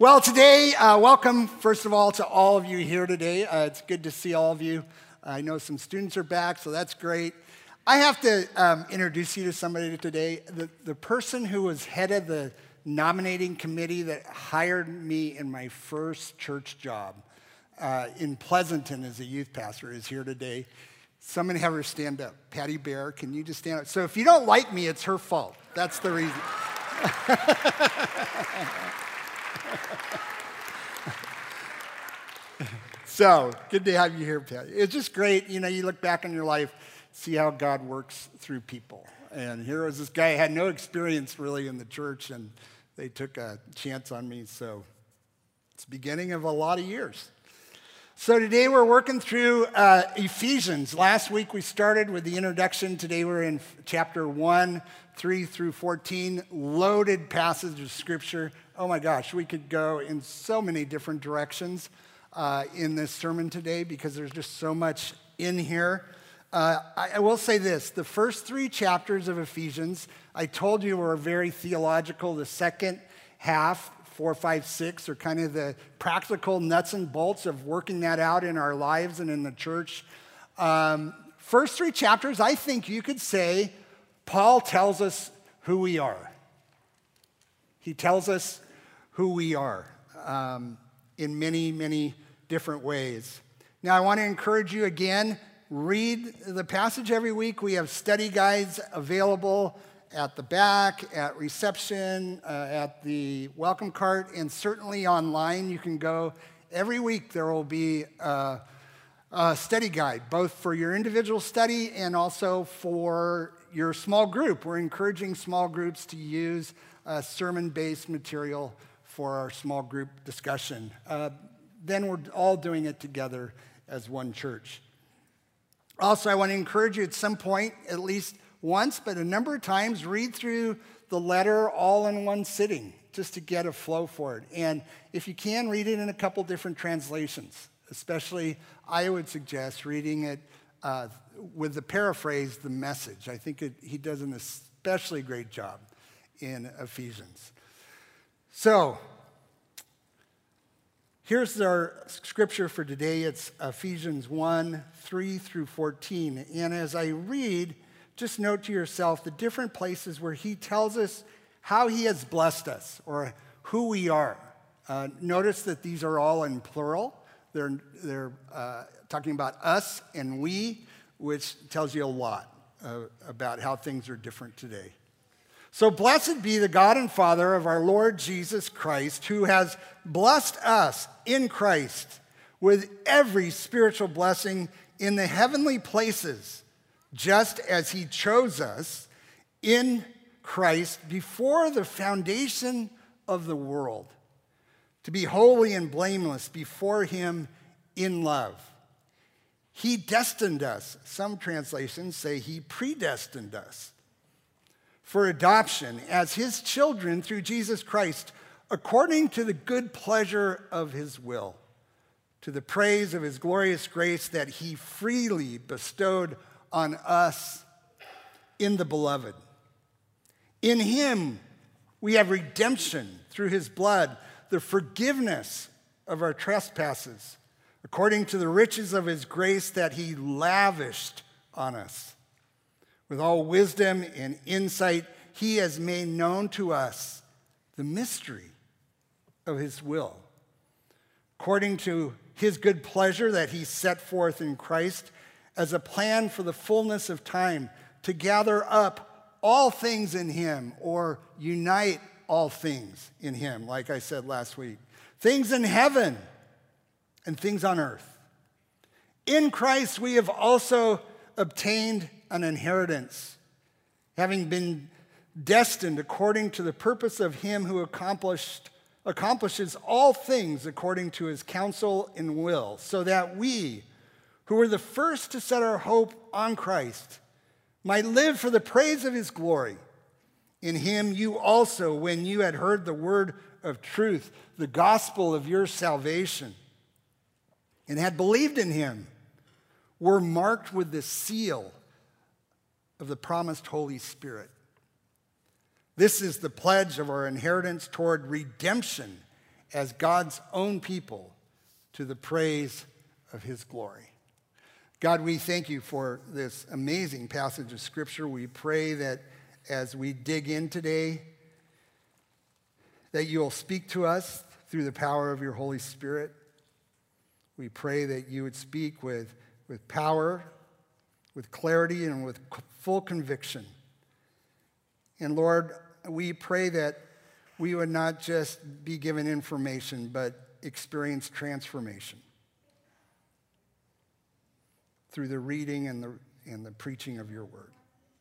Well, today, welcome, first of all, to all of you here today. It's good to see all of you. I know some students are back, so that's great. I have to introduce you to somebody today. The person who was head of the nominating committee that hired me in my first church job in Pleasanton as a youth pastor is here today. Somebody have her stand up. Patty Bear, can you just stand up? So if you don't like me, it's her fault. That's the reason. So, good to have you here, Patty. It's just great, you look back on your life, see how God works through people. And here was this guy who had no experience really in the church, and they took a chance on me, so it's the beginning of a lot of years. So today we're working through Ephesians. Last week we started with the introduction. Today we're in chapter 1, 3 through 14, loaded passage of Scripture. Oh my gosh, we could go in so many different directions in this sermon today because there's just so much in here. I will say this, the first 3 chapters of Ephesians, I told you were very theological. The second half, 4, 5, 6, are kind of the practical nuts and bolts of working that out in our lives and in the church. First 3 chapters, I think you could say, Paul tells us who we are. He tells us who we are in many, many different ways. Now, I want to encourage you again, read the passage every week. We have study guides available at the back, at reception, at the welcome cart, and certainly online. You can go every week. There will be a study guide, both for your individual study and also for your small group. We're encouraging small groups to use sermon-based material for our small group discussion. Then we're all doing it together as one church. Also, I want to encourage you at some point, at least once, but a number of times, read through the letter all in one sitting, just to get a flow for it. And if you can, read it in a couple different translations. Especially, I would suggest reading it with the paraphrase, the Message. I think he does an especially great job in Ephesians. So, here's our scripture for today. It's Ephesians 1, 3 through 14. And as I read, just note to yourself the different places where he tells us how he has blessed us or who we are. Notice that these are all in plural. They're talking about us and we, which tells you a lot about how things are different today. So blessed be the God and Father of our Lord Jesus Christ, who has blessed us in Christ with every spiritual blessing in the heavenly places, just as he chose us in Christ before the foundation of the world, to be holy and blameless before him in love. He destined us, some translations say he predestined us, for adoption as his children through Jesus Christ, according to the good pleasure of his will, to the praise of his glorious grace that he freely bestowed on us in the beloved. In him we have redemption through his blood, the forgiveness of our trespasses, according to the riches of his grace that he lavished on us. With all wisdom and insight, he has made known to us the mystery of his will, according to his good pleasure that he set forth in Christ as a plan for the fullness of time, to gather up all things in him, or unite all things in him, like I said last week. Things in heaven and things on earth. In Christ we have also obtained an inheritance, having been destined according to the purpose of him who accomplishes all things according to his counsel and will, so that we, who were the first to set our hope on Christ, might live for the praise of his glory. In him you also, when you had heard the word of truth, the gospel of your salvation, and had believed in him, were marked with the seal of the promised Holy Spirit. This is the pledge of our inheritance toward redemption as God's own people to the praise of his glory. God, we thank you for this amazing passage of Scripture. We pray that as we dig in today, that you'll speak to us through the power of your Holy Spirit. We pray that you would speak with power, with clarity, and with full conviction. And Lord, we pray that we would not just be given information, but experience transformation through the reading and the preaching of your word.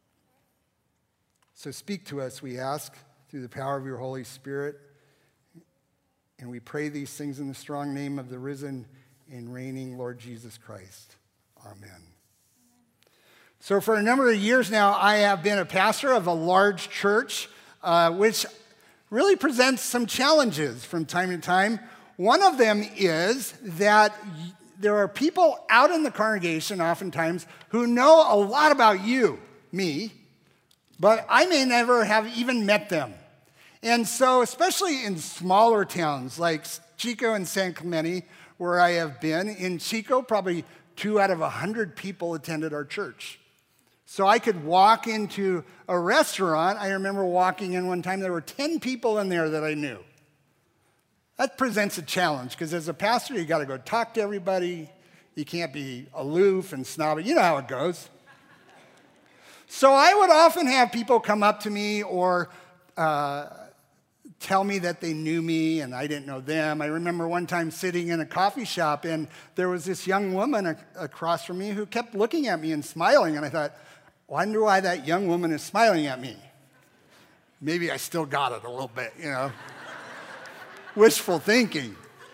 So speak to us, we ask, through the power of your Holy Spirit. And we pray these things in the strong name of the risen and reigning Lord Jesus Christ. Amen. So for a number of years now, I have been a pastor of a large church, which really presents some challenges from time to time. One of them is that there are people out in the congregation oftentimes who know a lot about you, me, but I may never have even met them. And so, especially in smaller towns like Chico and San Clemente, where I have been, in Chico, probably 2 out of 100 people attended our church. So I could walk into a restaurant. I remember walking in one time, there were 10 people in there that I knew. That presents a challenge, because as a pastor, you got to go talk to everybody. You can't be aloof and snobby. You know how it goes. So I would often have people come up to me or tell me that they knew me and I didn't know them. I remember one time sitting in a coffee shop, and there was this young woman across from me who kept looking at me and smiling, and I thought, wonder why that young woman is smiling at me. Maybe I still got it a little bit, you know. Wishful thinking.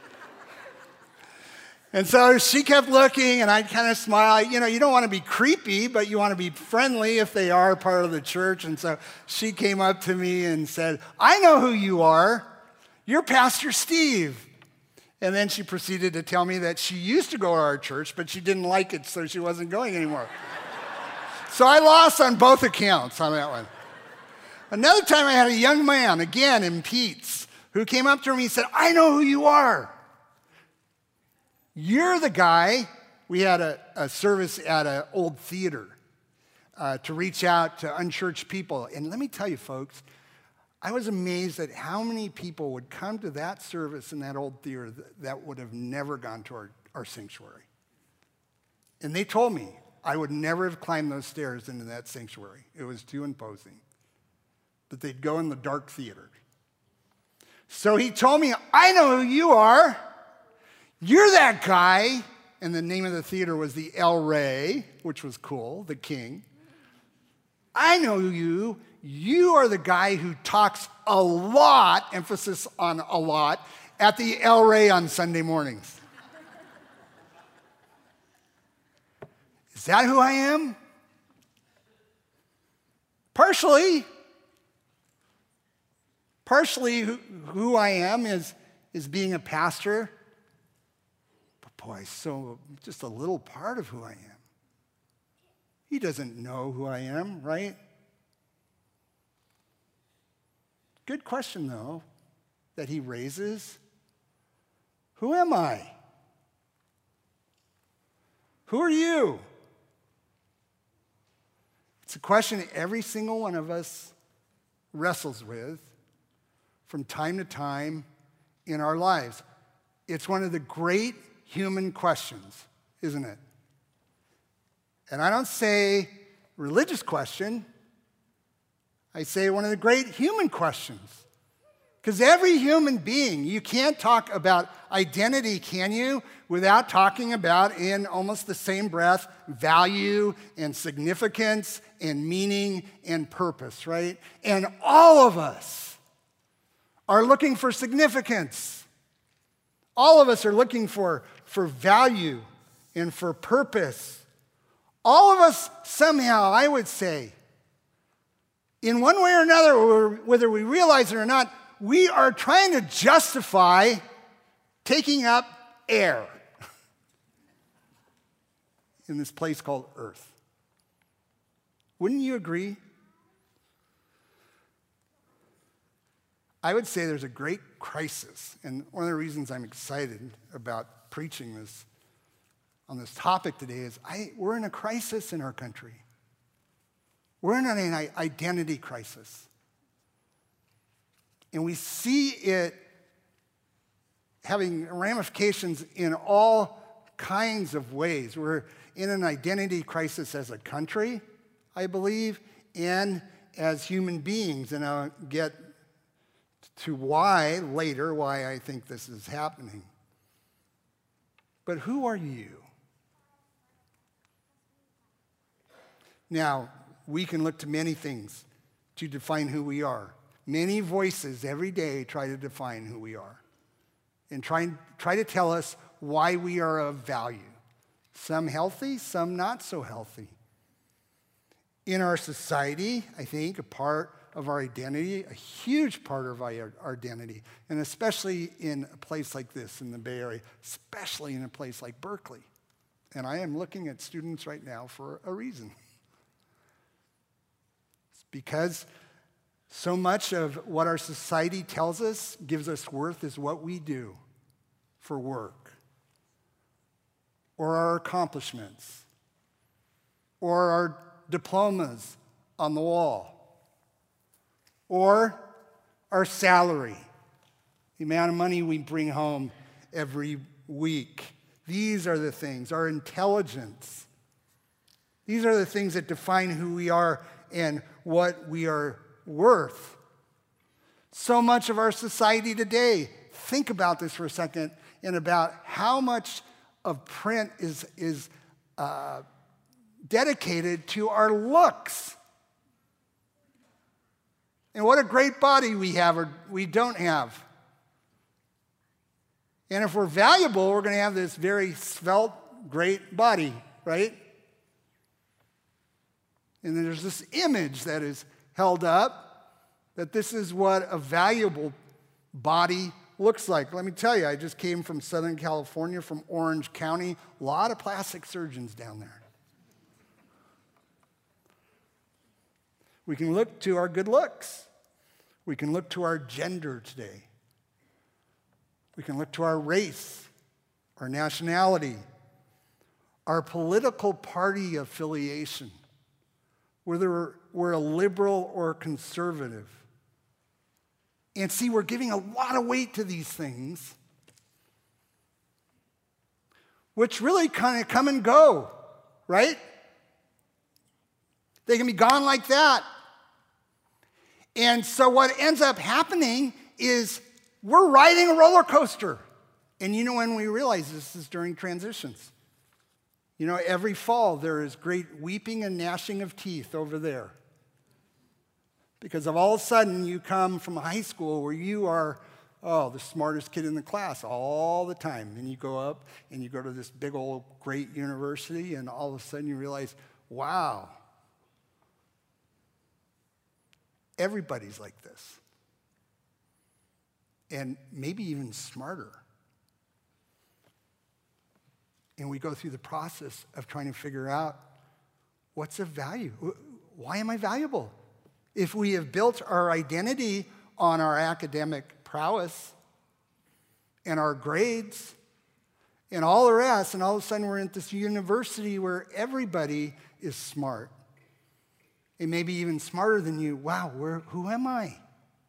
And so she kept looking, and I'd kind of smile. You know, you don't want to be creepy, but you want to be friendly if they are part of the church. And so she came up to me and said, I know who you are. You're Pastor Steve. And then she proceeded to tell me that she used to go to our church, but she didn't like it, so she wasn't going anymore. So I lost on both accounts on that one. Another time I had a young man, again in Pete's, who came up to me and said, I know who you are. You're the guy. We had a service at an old theater to reach out to unchurched people. And let me tell you, folks, I was amazed at how many people would come to that service in that old theater that would have never gone to our sanctuary. And they told me I would never have climbed those stairs into that sanctuary. It was too imposing. But they'd go in the dark theater. So he told me, I know who you are. You're that guy. And the name of the theater was the El Rey, which was cool, the king. I know you. You are the guy who talks a lot, emphasis on a lot, at the El Rey on Sunday mornings. Is that who I am? Partially who I am is being a pastor. But boy, so just a little part of who I am. He doesn't know who I am, right? Good question, though, that he raises. Who am I? Who are you? It's a question every single one of us wrestles with from time to time in our lives. It's one of the great human questions, isn't it? And I don't say religious question. I say one of the great human questions. Because every human being, you can't talk about identity, can you, without talking about, in almost the same breath, value and significance and meaning and purpose, right? And all of us are looking for significance. All of us are looking for value and for purpose. All of us somehow, I would say, in one way or another, or whether we realize it or not, we are trying to justify taking up air in this place called Earth. Wouldn't you agree? I would say there's a great crisis. And one of the reasons I'm excited about preaching this on this topic today is we're in a crisis in our country. We're in an identity crisis. And we see it having ramifications in all kinds of ways. We're in an identity crisis as a country, I believe, and as human beings. And I'll get to why later, why I think this is happening. But who are you? Now, we can look to many things to define who we are. Many voices every day try to define who we are and try to tell us why we are of value. Some healthy, some not so healthy. In our society, I think a part of our identity, a huge part of our identity, and especially in a place like this in the Bay Area, especially in a place like Berkeley. And I am looking at students right now for a reason. It's because so much of what our society tells us gives us worth is what we do for work, or our accomplishments, or our diplomas on the wall, or our salary, the amount of money we bring home every week. These are the things, our intelligence. These are the things that define who we are and what we are worth. So much of our society today, think about this for a second, and about how much of print is dedicated to our looks. And what a great body we have or we don't have. And if we're valuable, we're going to have this very svelte, great body, right? And there's this image that is held up that this is what a valuable body looks like. Let me tell you, I just came from Southern California, from Orange County. A lot of plastic surgeons down there. We can look to our good looks. We can look to our gender today. We can look to our race, our nationality, our political party affiliation, whether we're a liberal or conservative. And see, we're giving a lot of weight to these things, which really kind of come and go, right? They can be gone like that. And so what ends up happening is we're riding a roller coaster. And you know when we realize this is during transitions. You know, every fall there is great weeping and gnashing of teeth over there. Because of all of a sudden you come from high school where you are, the smartest kid in the class all the time. And you go up and you go to this big old great university and all of a sudden you realize, wow, everybody's like this. And maybe even smarter. And we go through the process of trying to figure out what's of value. Why am I valuable? If we have built our identity on our academic prowess and our grades and all the rest, and all of a sudden we're at this university where everybody is smart. And maybe even smarter than you. Wow, who am I?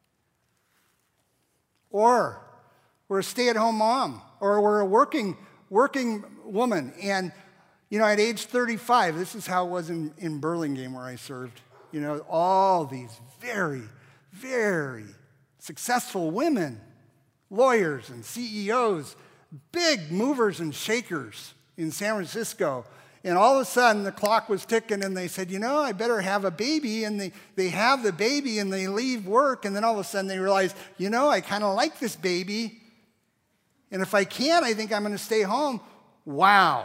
Or we're a stay-at-home mom, or we're a working woman. And, you know, at age 35, this is how it was in Burlingame where I served. You know, all these very, very successful women, lawyers and CEOs, big movers and shakers in San Francisco. And all of a sudden, the clock was ticking, and they said, you know, I better have a baby. And they have the baby, and they leave work. And then all of a sudden, they realize, you know, I kind of like this baby. And if I can, I think I'm going to stay home. Wow.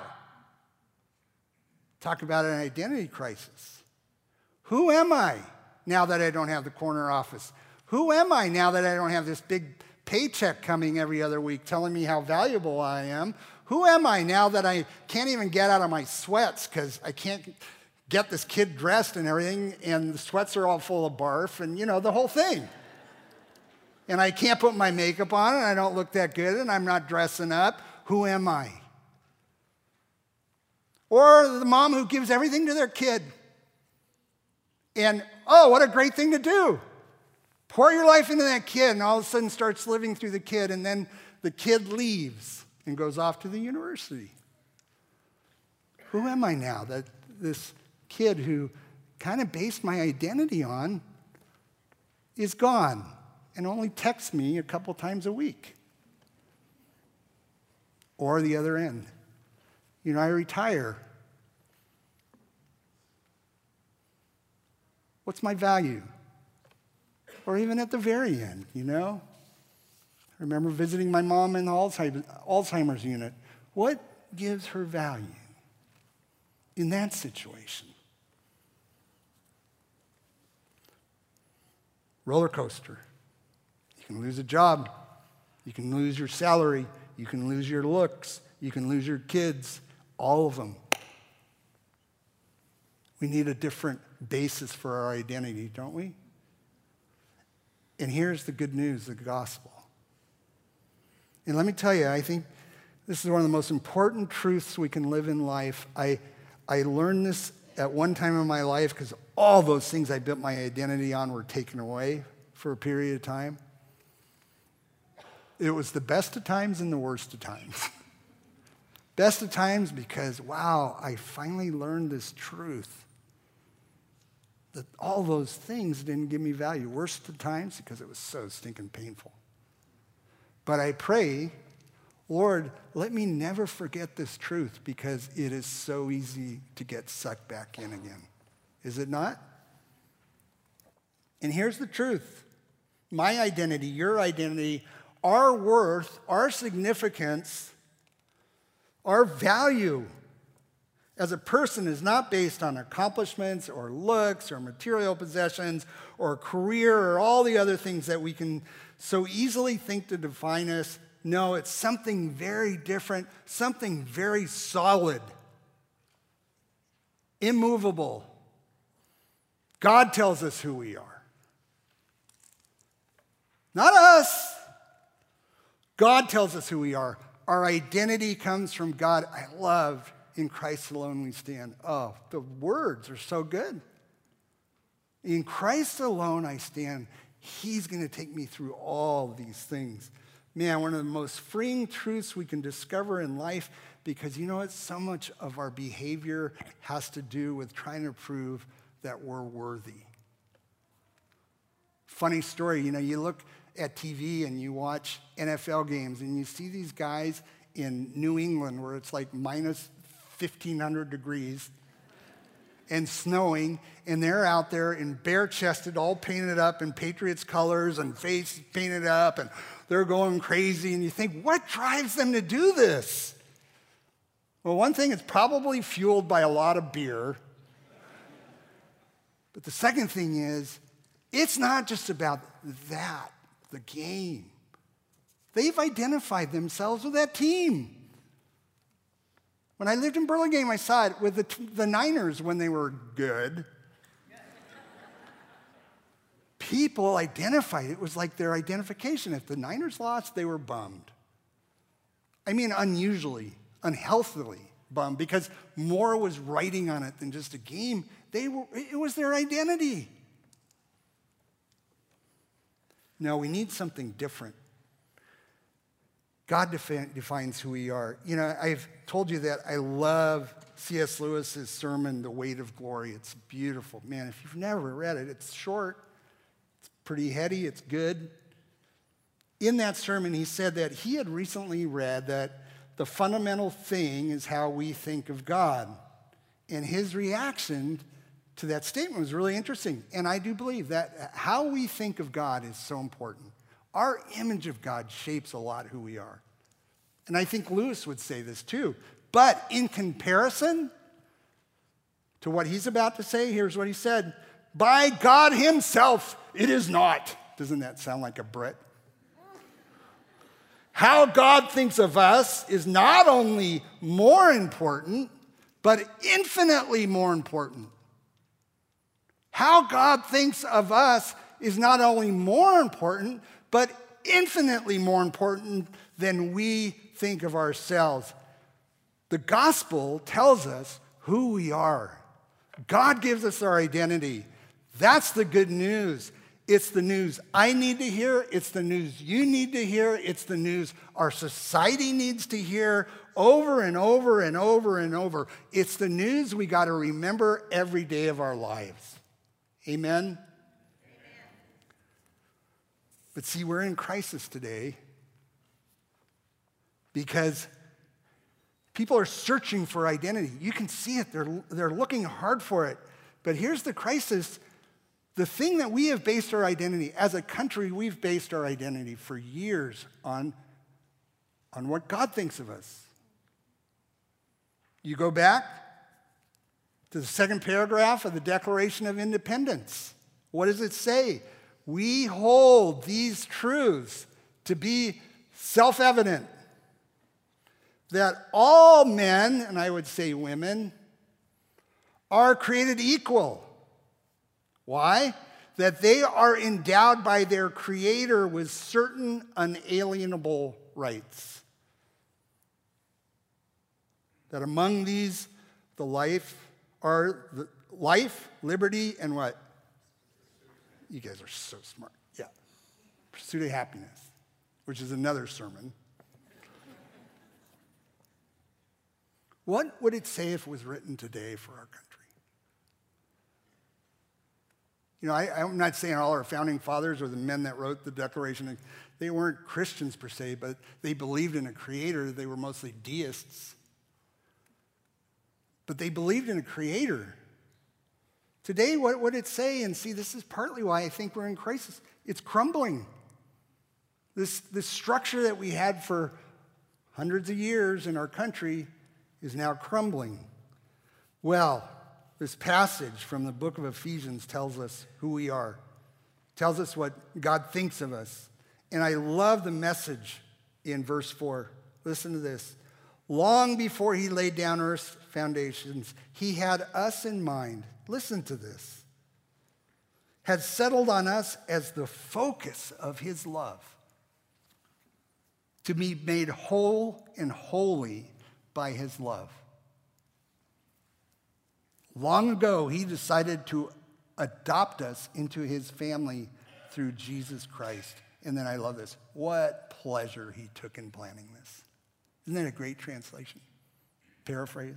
Talk about an identity crisis. Who am I now that I don't have the corner office? Who am I now that I don't have this big paycheck coming every other week telling me how valuable I am? Who am I now that I can't even get out of my sweats because I can't get this kid dressed and everything, and the sweats are all full of barf, and, you know, the whole thing. and I can't put my makeup on and I don't look that good and I'm not dressing up. Who am I? Or the mom who gives everything to their kid. And, oh, what a great thing to do. Pour your life into that kid and all of a sudden starts living through the kid, and then the kid leaves and goes off to the university. Who am I now? That this kid who kind of based my identity on is gone and only texts me a couple times a week. Or the other end. I retire. What's my value? Or even at the very end, I remember visiting my mom in the Alzheimer's unit. What gives her value in that situation? Roller coaster. You can lose a job. You can lose your salary. You can lose your looks. You can lose your kids. All of them. We need a different basis for our identity, don't we? And here's the good news, the gospel. And let me tell you, I think this is one of the most important truths we can live in life. I learned this at one time in my life because all those things I built my identity on were taken away for a period of time. It was the best of times and the worst of times. Best of times because, wow, I finally learned this truth. That all those things didn't give me value. Worst of times because it was so stinking painful. But I pray, Lord, let me never forget this truth because it is so easy to get sucked back in again. Is it not? And here's the truth. My identity, your identity, our worth, our significance, our value as a person is not based on accomplishments or looks or material possessions or career or all the other things that we can so easily think to define us. No, it's something very different, something very solid, immovable. God tells us who we are. Not us. God tells us who we are. Our identity comes from God. I love in Christ alone we stand. Oh, the words are so good. In Christ alone I stand. He's going to take me through all these things. Man, one of the most freeing truths we can discover in life, because you know what? So much of our behavior has to do with trying to prove that we're worthy. Funny story, you look at TV and you watch NFL games and you see these guys in New England where it's like minus 1,500 degrees and snowing, and they're out there in bare-chested, all painted up in Patriots colors and face painted up, and they're going crazy, and you think, what drives them to do this? Well, one thing, it's probably fueled by a lot of beer. But the second thing is, it's not just about that, the game. They've identified themselves with that team. When I lived in Burlingame, I saw it with the Niners when they were good. People identified. It was like their identification. If the Niners lost, they were bummed. I mean, unusually, unhealthily bummed, because more was writing on it than just a game. It was their identity. No, we need something different. God defines who we are. I've told you that I love C.S. Lewis's sermon, The Weight of Glory. It's beautiful. Man, if you've never read it, it's short, it's pretty heady, it's good. In that sermon, he said that he had recently read that the fundamental thing is how we think of God. And his reaction to that statement was really interesting. And I do believe that how we think of God is so important. Our image of God shapes a lot who we are. And I think Lewis would say this too. But in comparison to what he's about to say, here's what he said. By God himself, it is not. Doesn't that sound like a Brit? How God thinks of us is not only more important, but infinitely more important. How God thinks of us is not only more important, but infinitely more important than we think of ourselves. The gospel tells us who we are. God gives us our identity. That's the good news. It's the news I need to hear. It's the news you need to hear. It's the news our society needs to hear over and over and over and over. It's the news we got to remember every day of our lives. Amen? But see, we're in crisis today because people are searching for identity. You can see it. They're looking hard for it. But here's the crisis. The thing that we have based our identity, as a country, we've based our identity for years on what God thinks of us. You go back to the second paragraph of the Declaration of Independence. What does it say? We hold these truths to be self-evident, that all men, and I would say women, are created equal. Why? That they are endowed by their Creator with certain unalienable rights. That among these, the life, liberty, and what? You guys are so smart. Yeah. Pursuit of happiness, which is another sermon. What would it say if it was written today for our country? You know, I'm not saying all our founding fathers or the men that wrote the Declaration, they weren't Christians per se, but they believed in a creator. They were mostly deists. But they believed in a creator. Today, what would it say? And see, this is partly why I think we're in crisis. It's crumbling. This structure that we had for hundreds of years in our country is now crumbling. Well, this passage from the book of Ephesians tells us who we are, tells us what God thinks of us. And I love the message in verse 4. Listen to this. Long before he laid down earth's foundations, he had us in mind. Listen to this. Had settled on us as the focus of his love, to be made whole and holy by his love. Long ago, he decided to adopt us into his family through Jesus Christ. And then I love this. What pleasure he took in planning this. Isn't that a great translation? Paraphrase.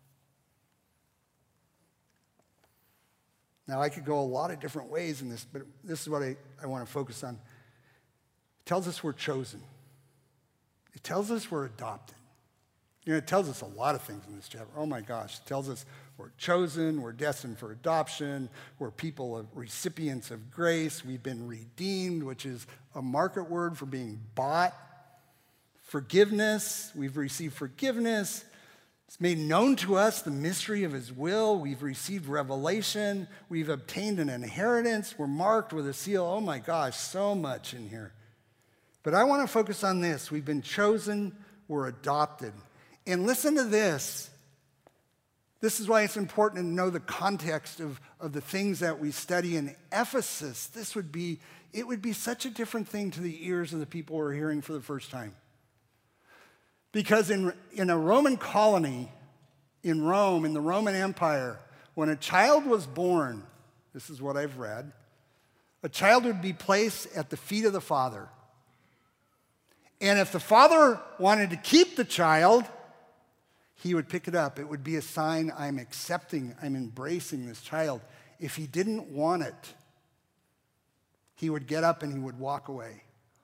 Now, I could go a lot of different ways in this, but this is what I want to focus on. It tells us we're chosen. It tells us we're adopted. You know, it tells us a lot of things in this chapter. Oh my gosh, it tells us we're chosen, we're destined for adoption, we're people of recipients of grace, we've been redeemed, which is a market word for being bought. Forgiveness, we've received forgiveness. It's made known to us the mystery of his will. We've received revelation. We've obtained an inheritance. We're marked with a seal. Oh my gosh, so much in here. But I want to focus on this. We've been chosen, we're adopted. And listen to this. This is why it's important to know the context of the things that we study in Ephesus. It would be such a different thing to the ears of the people who are hearing for the first time. Because in a Roman colony, in Rome, in the Roman Empire, when a child was born, this is what I've read, a child would be placed at the feet of the father. And if the father wanted to keep the child, he would pick it up. It would be a sign, I'm accepting, I'm embracing this child. If he didn't want it, he would get up and he would walk away.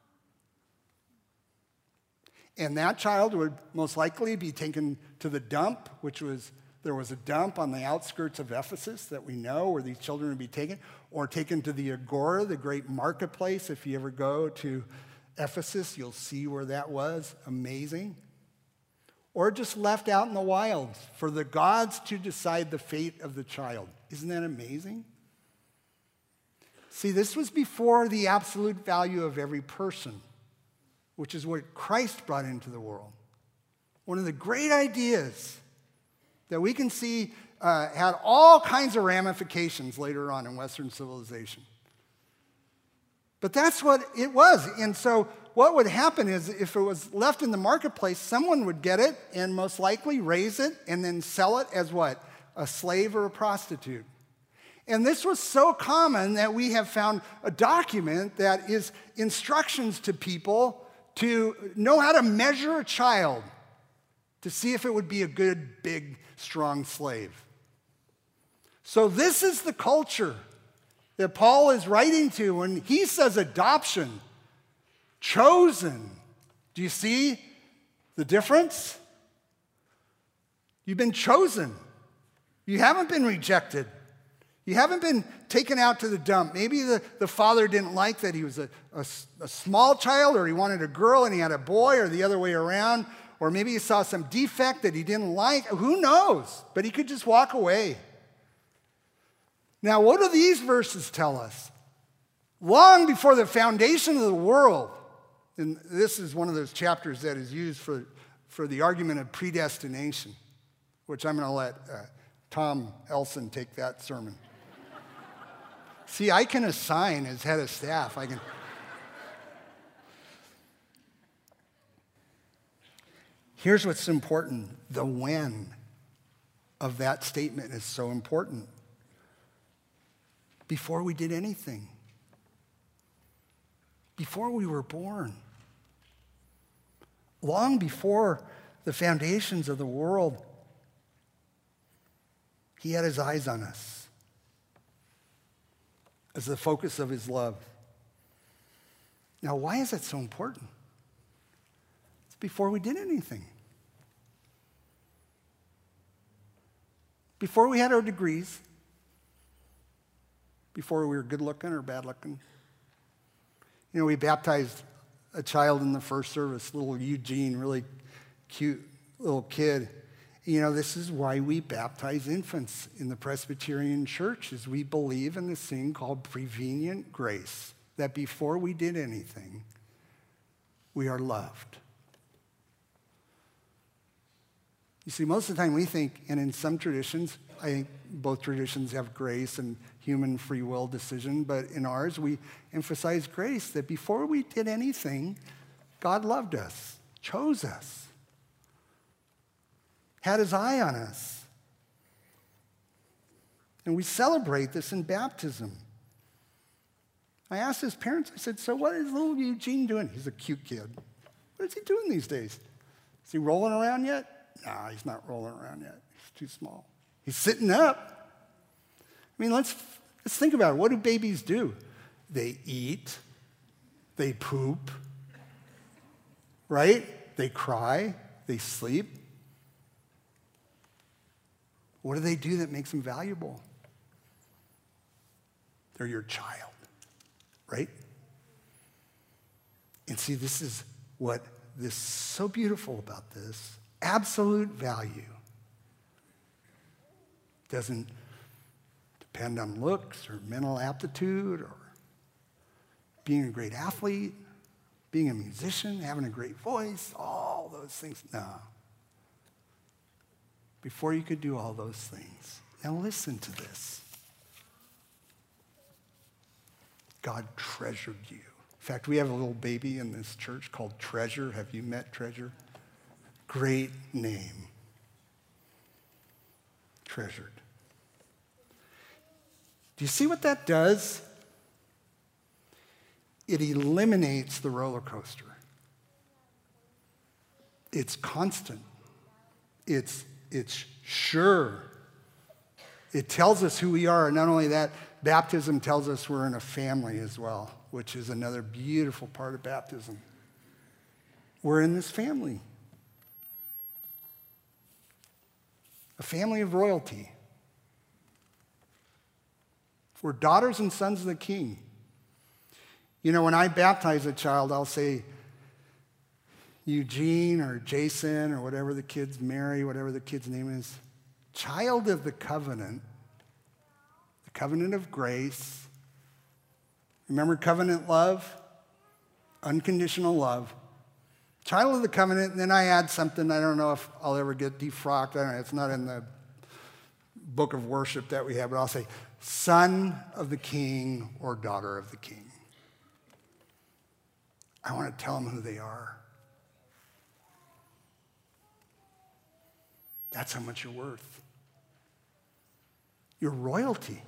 And that child would most likely be taken to the dump, there was a dump on the outskirts of Ephesus that we know where these children would be taken, or taken to the Agora, the great marketplace. If you ever go to Ephesus, you'll see where that was. Amazing. Or just left out in the wild for the gods to decide the fate of the child. Isn't that amazing? See, this was before the absolute value of every person, which is what Christ brought into the world. One of the great ideas that we can see had all kinds of ramifications later on in Western civilization. But that's what it was. And so what would happen is if it was left in the marketplace, someone would get it and most likely raise it and then sell it as what? A slave or a prostitute. And this was so common that we have found a document that is instructions to people to know how to measure a child to see if it would be a good, big, strong slave. So this is the culture that Paul is writing to when he says adoption, chosen. Do you see the difference? You've been chosen. You haven't been rejected. You haven't been taken out to the dump. Maybe the father didn't like that he was a small child, or he wanted a girl and he had a boy, or the other way around. Or maybe he saw some defect that he didn't like. Who knows? But he could just walk away. Now, what do these verses tell us? Long before the foundation of the world, and this is one of those chapters that is used for the argument of predestination, which I'm going to let Tom Elson take that sermon. See, I can assign as head of staff. Here's what's important. The when of that statement is so important. Before we did anything. Before we were born. Long before the foundations of the world, he had his eyes on us as the focus of his love. Now, why is that so important? It's before we did anything. Before we had our degrees, before we were good looking or bad looking. You know, we baptized a child in the first service, little Eugene, really cute little kid. You know, this is why we baptize infants in the Presbyterian Church, is we believe in this thing called prevenient grace, that before we did anything, we are loved. You see, most of the time we think, and in some traditions, I think both traditions have grace and human free will decision, but in ours we emphasize grace, that before we did anything, God loved us, chose us, had his eye on us. And we celebrate this in baptism. I asked his parents, I said, so what is little Eugene doing? He's a cute kid. What is he doing these days? Is he rolling around yet? No, he's not rolling around yet. He's too small. He's sitting up. I mean, let's think about it. What do babies do? They eat. They poop. Right? They cry. They sleep. What do they do that makes them valuable? They're your child. Right? And see, this is what is so beautiful about this. Absolute value doesn't depend on looks or mental aptitude or being a great athlete, being a musician, having a great voice, all those things. No. Before you could do all those things. Now listen to this. God treasured you. In fact, we have a little baby in this church called Treasure. Have you met Treasure? Great name. Treasured. Do you see what that does? It eliminates the roller coaster. It's constant. It's sure. It tells us who we are. And not only that, baptism tells us we're in a family as well, which is another beautiful part of baptism. We're in this family. A family of royalty. We're daughters and sons of the King. You know, when I baptize a child, I'll say Eugene or Jason or whatever the kid's, Mary, whatever the kid's name is, child of the covenant of grace. Remember covenant love? Unconditional love. Child of the covenant, and then I add something, I don't know if I'll ever get defrocked, I don't know, it's not in the book of worship that we have, but I'll say, son of the king or daughter of the king. I want to tell them who they are. That's how much you're worth. You're royalty.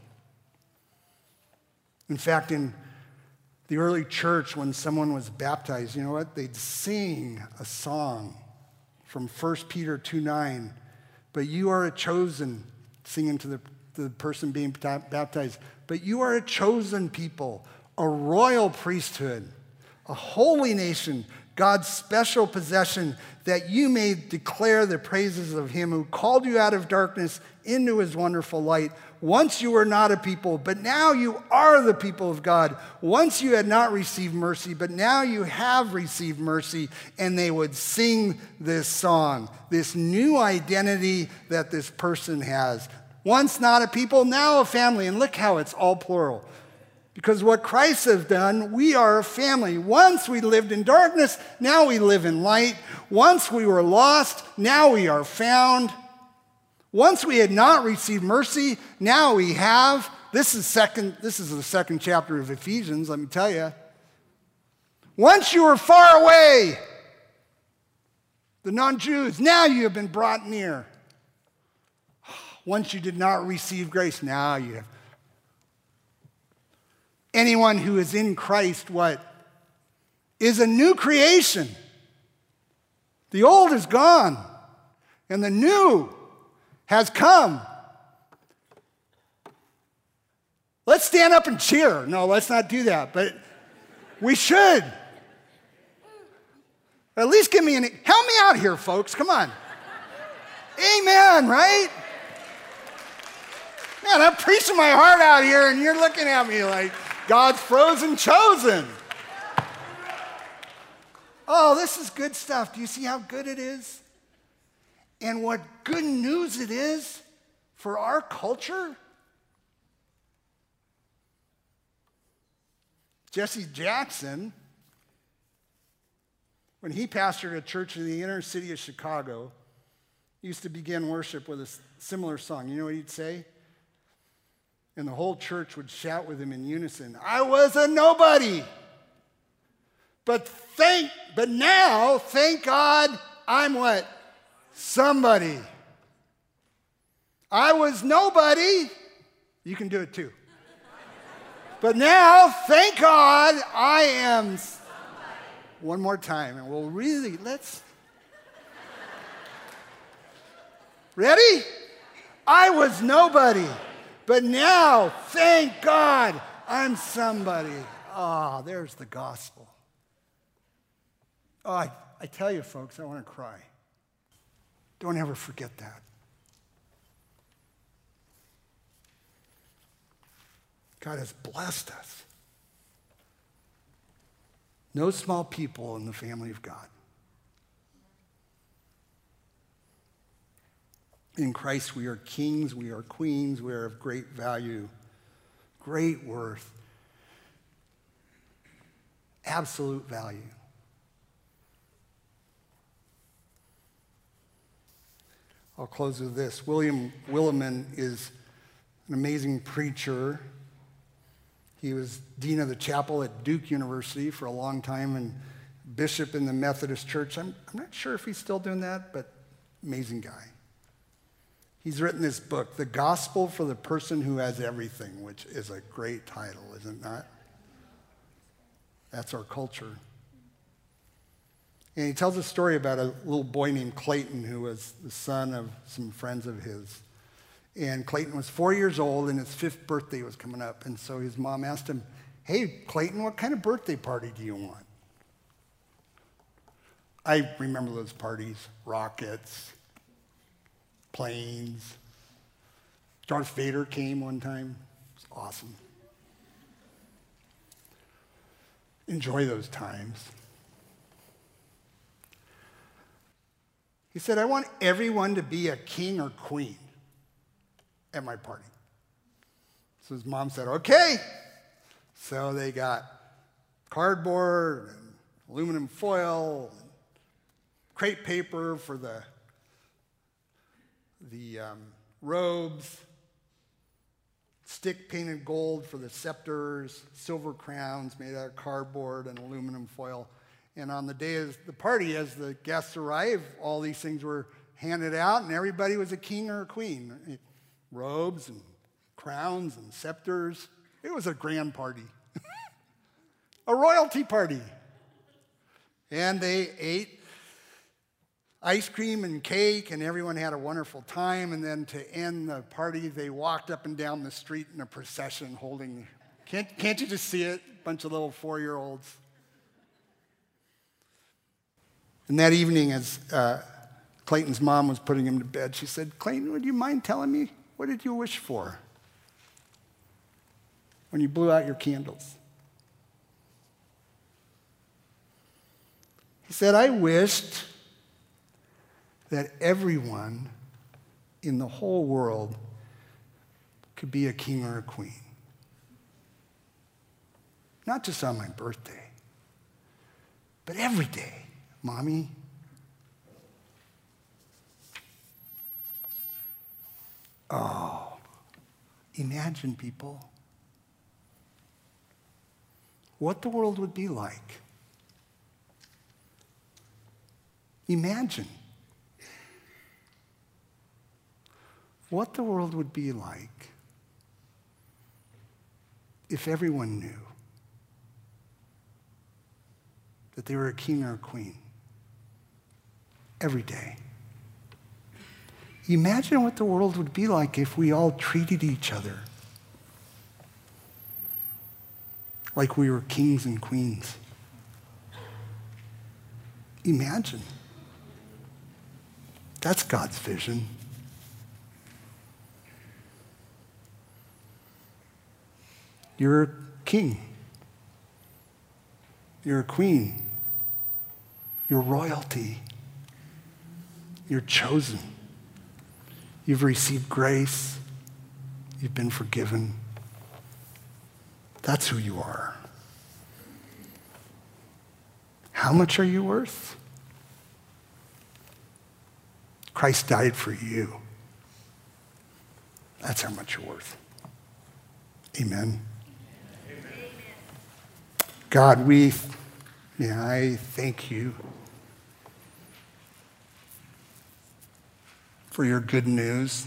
In fact, in the early church, when someone was baptized, you know what? They'd sing a song from 1 Peter 2:9. But you are a chosen, singing to the person being baptized. But you are a chosen people, a royal priesthood, a holy nation, God's special possession, that you may declare the praises of him who called you out of darkness into his wonderful light. Once you were not a people, but now you are the people of God. Once you had not received mercy, but now you have received mercy. And they would sing this song, this new identity that this person has. Once not a people, now a family. And look how it's all plural. Because what Christ has done, we are a family. Once we lived in darkness, now we live in light. Once we were lost, now we are found. Once we had not received mercy, now we have. This is the second chapter of Ephesians, let me tell you. Once you were far away, the non-Jews, now you have been brought near. Once you did not receive grace, now you have. Anyone who is in Christ, what? Is a new creation. The old is gone, and the new has come. Let's stand up and cheer. No, let's not do that, but we should. At least give me help me out here, folks. Come on. Amen, right? Man, I'm preaching my heart out here, and you're looking at me like God's frozen chosen. Oh, this is good stuff. Do you see how good it is? And what good news it is for our culture? Jesse Jackson, when he pastored a church in the inner city of Chicago, used to begin worship with a similar song. You know what he'd say? And the whole church would shout with him in unison, I was a nobody. But now, thank God, I'm what? Somebody. I was nobody. You can do it too. But now, thank God, I am somebody. One more time, and we'll really, Ready? I was nobody. But now, thank God, I'm somebody. Ah, there's the gospel. Oh, I tell you, folks, I want to cry. Don't ever forget that. God has blessed us. No small people in the family of God. In Christ, we are kings, we are queens, we are of great value, great worth, absolute value. I'll close with this. William Willimon is an amazing preacher. He was dean of the chapel at Duke University for a long time and bishop in the Methodist Church. I'm not sure if he's still doing that, but amazing guy. He's written this book, The Gospel for the Person Who Has Everything, which is a great title, is it not? That's our culture. And he tells a story about a little boy named Clayton who was the son of some friends of his. And Clayton was 4 years old, and his 5th birthday was coming up. And so his mom asked him, hey, Clayton, what kind of birthday party do you want? I remember those parties, rockets, planes. Darth Vader came one time. It was awesome. Enjoy those times. He said, I want everyone to be a king or queen at my party. So his mom said, okay. So they got cardboard and aluminum foil and crepe paper for the robes, stick painted gold for the scepters, silver crowns made out of cardboard and aluminum foil. And on the day of the party, as the guests arrived, all these things were handed out, and everybody was a king or a queen. Robes and crowns and scepters. It was a grand party. A royalty party. And they ate ice cream and cake, and everyone had a wonderful time. And then to end the party, they walked up and down the street in a procession holding, can't you just see it? A bunch of little 4-year-olds. And that evening, as Clayton's mom was putting him to bed, she said, "Clayton, would you mind telling me, what did you wish for when you blew out your candles?" He said, "I wished that everyone in the whole world could be a king or a queen. Not just on my birthday, but every day, Mommy." Oh, imagine, people, what the world would be like. Imagine what the world would be like if everyone knew that they were a king or a queen every day. Imagine what the world would be like if we all treated each other like we were kings and queens. Imagine. That's God's vision. You're a king. You're a queen. You're royalty. You're chosen. You've received grace. You've been forgiven. That's who you are. How much are you worth? Christ died for you. That's how much you're worth. Amen. Amen. God, I thank you for your good news.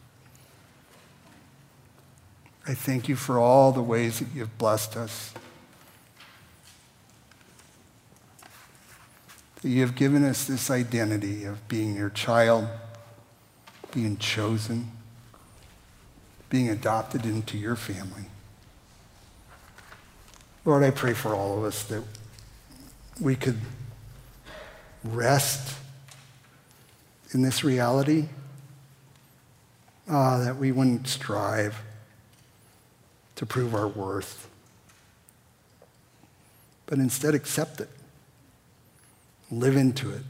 I thank you for all the ways that you've blessed us. That you have given us this identity of being your child, being chosen, being adopted into your family. Lord, I pray for all of us that we could rest in this reality, that we wouldn't strive to prove our worth, but instead accept it, live into it.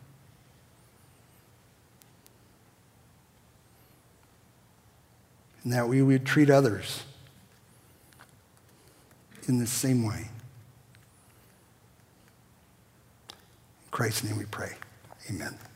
And that we would treat others in the same way. In Christ's name we pray. Amen.